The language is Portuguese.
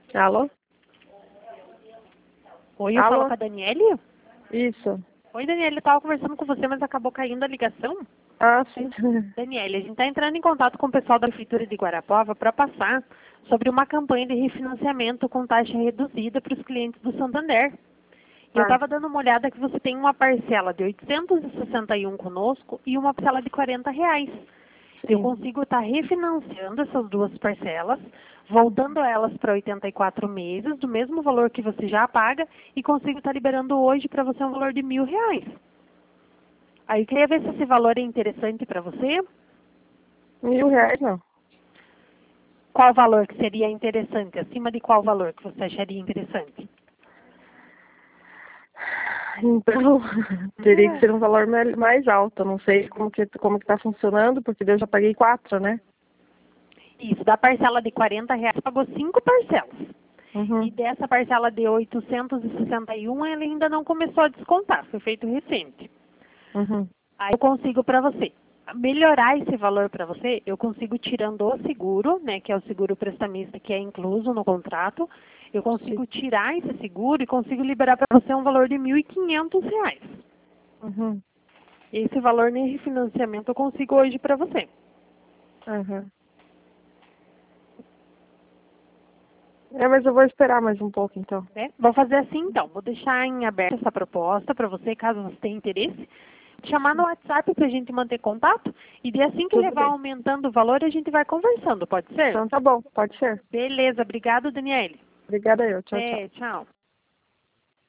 Alô? Oi, eu Alô? falo com a Daniele? Isso. Oi, Daniele, eu estava conversando com você, mas acabou caindo a ligação. Ah, sim. Daniele, a gente está entrando em contato com o pessoal da Prefeitura de Guarapuava para passar sobre uma campanha de refinanciamento com taxa reduzida para os clientes do Santander. E eu Ah, estava dando uma olhada que você tem uma parcela de 861 conosco e uma parcela de R$ 40. Eu sim. consigo estar refinanciando essas duas parcelas, voltando elas para 84 meses, do mesmo valor que você já paga, e consigo estar liberando hoje para você um valor de R$ 1.000. Aí eu queria ver se esse valor é interessante para você. R$ 1.000 não. Qual valor que seria interessante? Acima de qual valor que você acharia interessante? Então, teria que ser um valor mais alto. Eu não sei como que tá funcionando, porque eu já paguei 4, né? Isso, da parcela de R$ 40, pagou 5 parcelas. E Uhum. dessa parcela de 861, ela ainda não começou a descontar, foi feito recente. Uhum. Aí eu consigo para você. Melhorar esse valor para você, eu consigo tirando o seguro, né, que é o seguro prestamista que é incluso no contrato, eu Sim. consigo tirar esse seguro e consigo liberar para você um valor de R$ 1.500. Uhum. Esse valor nem refinanciamento eu consigo hoje para você. Uhum. Mas eu vou esperar mais um pouco, então. Né? Vou fazer assim então, vou deixar em aberto essa proposta para você, caso você tenha interesse. Chamar no WhatsApp para a gente manter contato e de assim que Tudo levar bem. aumentando o valor, a gente vai conversando, pode ser? Então tá bom, pode ser. Beleza, obrigado, Daniele. Obrigada eu. Tchau, tchau. Tchau.